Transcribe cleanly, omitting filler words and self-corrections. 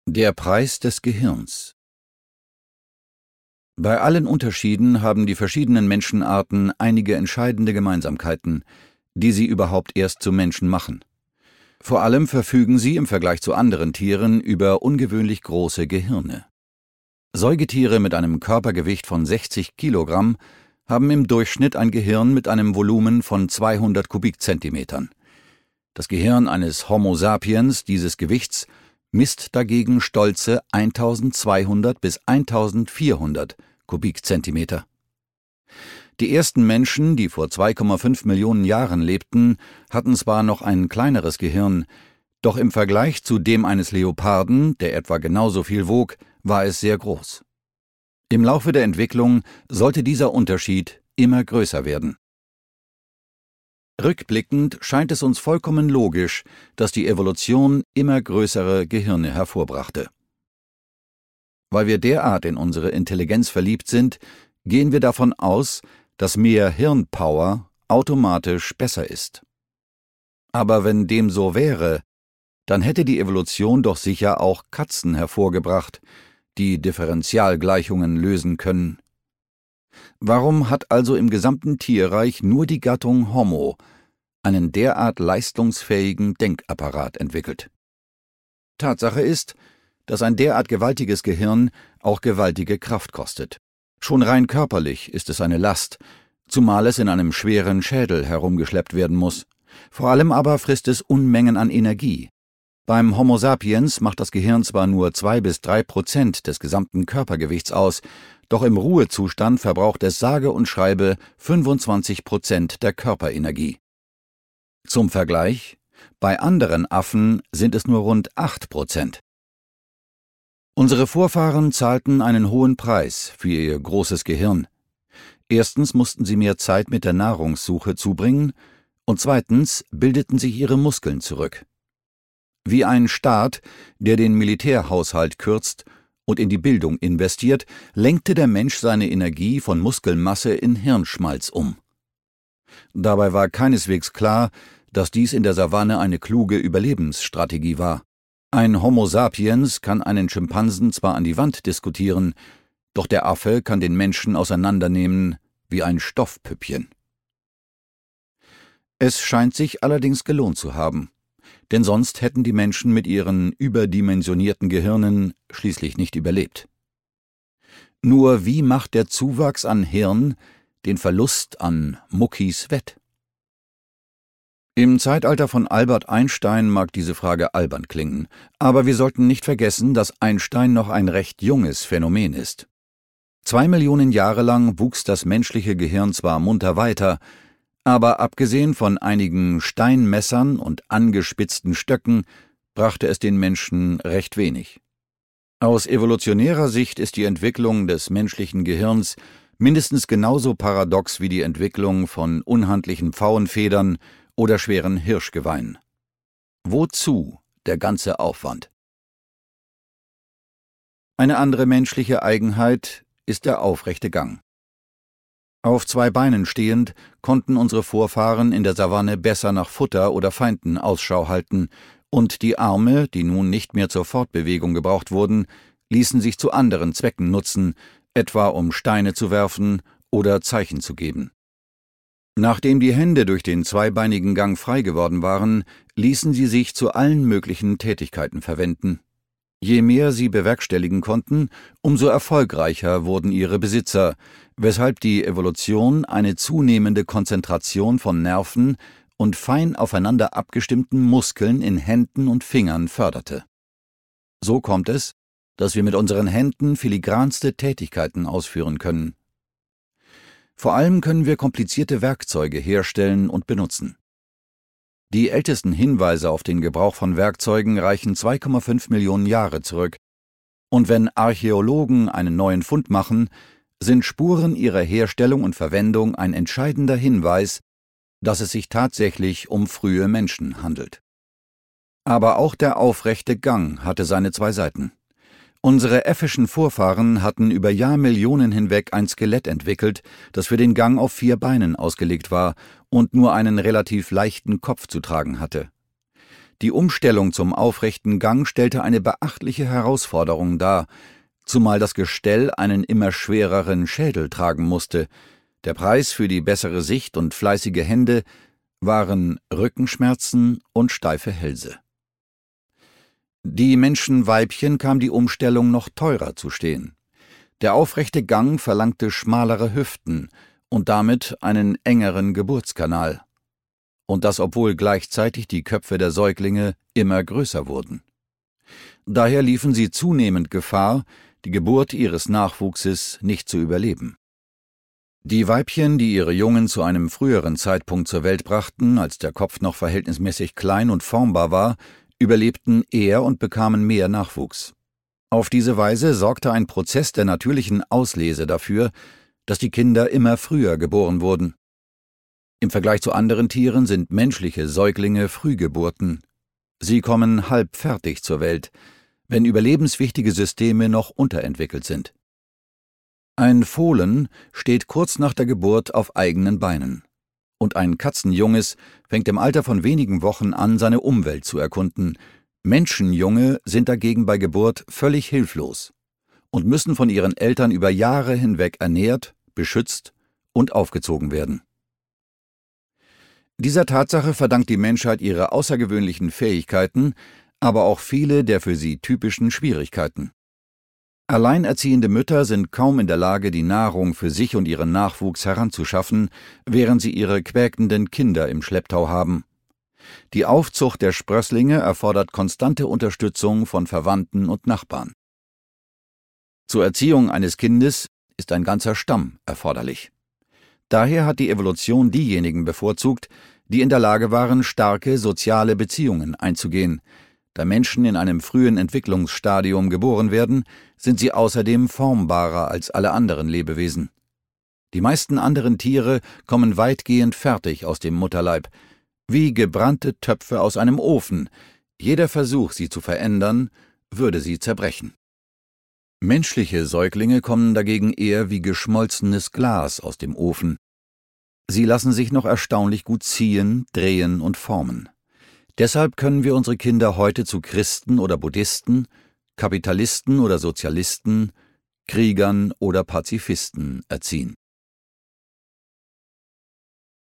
Der Preis des Gehirns. Bei allen Unterschieden haben die verschiedenen Menschenarten einige entscheidende Gemeinsamkeiten, die sie überhaupt erst zu Menschen machen. Vor allem verfügen sie im Vergleich zu anderen Tieren über ungewöhnlich große Gehirne. Säugetiere mit einem Körpergewicht von 60 Kilogramm haben im Durchschnitt ein Gehirn mit einem Volumen von 200 Kubikzentimetern. Das Gehirn eines Homo sapiens dieses Gewichts misst dagegen stolze 1200 bis 1400 Kubikzentimeter. Die ersten Menschen, die vor 2,5 Millionen Jahren lebten, hatten zwar noch ein kleineres Gehirn, doch im Vergleich zu dem eines Leoparden, der etwa genauso viel wog, war es sehr groß. Im Laufe der Entwicklung sollte dieser Unterschied immer größer werden. Rückblickend scheint es uns vollkommen logisch, dass die Evolution immer größere Gehirne hervorbrachte. Weil wir derart in unsere Intelligenz verliebt sind, gehen wir davon aus, dass mehr Hirnpower automatisch besser ist. Aber wenn dem so wäre, dann hätte die Evolution doch sicher auch Katzen hervorgebracht, die Differentialgleichungen lösen können. Warum hat also im gesamten Tierreich nur die Gattung Homo einen derart leistungsfähigen Denkapparat entwickelt? Tatsache ist, dass ein derart gewaltiges Gehirn auch gewaltige Kraft kostet. Schon rein körperlich ist es eine Last, zumal es in einem schweren Schädel herumgeschleppt werden muss. Vor allem aber frisst es Unmengen an Energie. Beim Homo sapiens macht das Gehirn zwar nur 2 bis 3% des gesamten Körpergewichts aus, doch im Ruhezustand verbraucht es sage und schreibe 25% der Körperenergie. Zum Vergleich: Bei anderen Affen sind es nur rund 8%. Unsere Vorfahren zahlten einen hohen Preis für ihr großes Gehirn. Erstens mussten sie mehr Zeit mit der Nahrungssuche zubringen und zweitens bildeten sich ihre Muskeln zurück. Wie ein Staat, der den Militärhaushalt kürzt und in die Bildung investiert, lenkte der Mensch seine Energie von Muskelmasse in Hirnschmalz um. Dabei war keineswegs klar, dass dies in der Savanne eine kluge Überlebensstrategie war. Ein Homo sapiens kann einen Schimpansen zwar an die Wand diskutieren, doch der Affe kann den Menschen auseinandernehmen wie ein Stoffpüppchen. Es scheint sich allerdings gelohnt zu haben, denn sonst hätten die Menschen mit ihren überdimensionierten Gehirnen schließlich nicht überlebt. Nur wie macht der Zuwachs an Hirn den Verlust an Muckis wett? Im Zeitalter von Albert Einstein mag diese Frage albern klingen, aber wir sollten nicht vergessen, dass Einstein noch ein recht junges Phänomen ist. 2 Millionen Jahre lang wuchs das menschliche Gehirn zwar munter weiter, aber abgesehen von einigen Steinmessern und angespitzten Stöcken brachte es den Menschen recht wenig. Aus evolutionärer Sicht ist die Entwicklung des menschlichen Gehirns mindestens genauso paradox wie die Entwicklung von unhandlichen Pfauenfedern oder schweren Hirschgeweihen. Wozu der ganze Aufwand? Eine andere menschliche Eigenheit ist der aufrechte Gang. Auf 2 Beinen stehend konnten unsere Vorfahren in der Savanne besser nach Futter oder Feinden Ausschau halten, und die Arme, die nun nicht mehr zur Fortbewegung gebraucht wurden, ließen sich zu anderen Zwecken nutzen, etwa um Steine zu werfen oder Zeichen zu geben. Nachdem die Hände durch den zweibeinigen Gang frei geworden waren, ließen sie sich zu allen möglichen Tätigkeiten verwenden. Je mehr sie bewerkstelligen konnten, umso erfolgreicher wurden ihre Besitzer, weshalb die Evolution eine zunehmende Konzentration von Nerven und fein aufeinander abgestimmten Muskeln in Händen und Fingern förderte. So kommt es, dass wir mit unseren Händen filigranste Tätigkeiten ausführen können. Vor allem können wir komplizierte Werkzeuge herstellen und benutzen. Die ältesten Hinweise auf den Gebrauch von Werkzeugen reichen 2,5 Millionen Jahre zurück, und wenn Archäologen einen neuen Fund machen, sind Spuren ihrer Herstellung und Verwendung ein entscheidender Hinweis, dass es sich tatsächlich um frühe Menschen handelt. Aber auch der aufrechte Gang hatte seine 2 Seiten. Unsere äffischen Vorfahren hatten über Jahrmillionen hinweg ein Skelett entwickelt, das für den Gang auf 4 Beinen ausgelegt war und nur einen relativ leichten Kopf zu tragen hatte. Die Umstellung zum aufrechten Gang stellte eine beachtliche Herausforderung dar, zumal das Gestell einen immer schwereren Schädel tragen musste. Der Preis für die bessere Sicht und fleißige Hände waren Rückenschmerzen und steife Hälse. Die Menschenweibchen kam die Umstellung noch teurer zu stehen. Der aufrechte Gang verlangte schmalere Hüften und damit einen engeren Geburtskanal. Und das, obwohl gleichzeitig die Köpfe der Säuglinge immer größer wurden. Daher liefen sie zunehmend Gefahr, die Geburt ihres Nachwuchses nicht zu überleben. Die Weibchen, die ihre Jungen zu einem früheren Zeitpunkt zur Welt brachten, als der Kopf noch verhältnismäßig klein und formbar war, überlebten eher und bekamen mehr Nachwuchs. Auf diese Weise sorgte ein Prozess der natürlichen Auslese dafür, dass die Kinder immer früher geboren wurden. Im Vergleich zu anderen Tieren sind menschliche Säuglinge Frühgeburten. Sie kommen halb fertig zur Welt, wenn überlebenswichtige Systeme noch unterentwickelt sind. Ein Fohlen steht kurz nach der Geburt auf eigenen Beinen. Und ein Katzenjunges fängt im Alter von wenigen Wochen an, seine Umwelt zu erkunden. Menschenjunge sind dagegen bei Geburt völlig hilflos und müssen von ihren Eltern über Jahre hinweg ernährt, beschützt und aufgezogen werden. Dieser Tatsache verdankt die Menschheit ihre außergewöhnlichen Fähigkeiten, aber auch viele der für sie typischen Schwierigkeiten. Alleinerziehende Mütter sind kaum in der Lage, die Nahrung für sich und ihren Nachwuchs heranzuschaffen, während sie ihre quäkenden Kinder im Schlepptau haben. Die Aufzucht der Sprösslinge erfordert konstante Unterstützung von Verwandten und Nachbarn. Zur Erziehung eines Kindes ist ein ganzer Stamm erforderlich. Daher hat die Evolution diejenigen bevorzugt, die in der Lage waren, starke soziale Beziehungen einzugehen. Da Menschen in einem frühen Entwicklungsstadium geboren werden, sind sie außerdem formbarer als alle anderen Lebewesen. Die meisten anderen Tiere kommen weitgehend fertig aus dem Mutterleib, wie gebrannte Töpfe aus einem Ofen. Jeder Versuch, sie zu verändern, würde sie zerbrechen. Menschliche Säuglinge kommen dagegen eher wie geschmolzenes Glas aus dem Ofen. Sie lassen sich noch erstaunlich gut ziehen, drehen und formen. Deshalb können wir unsere Kinder heute zu Christen oder Buddhisten, Kapitalisten oder Sozialisten, Kriegern oder Pazifisten erziehen.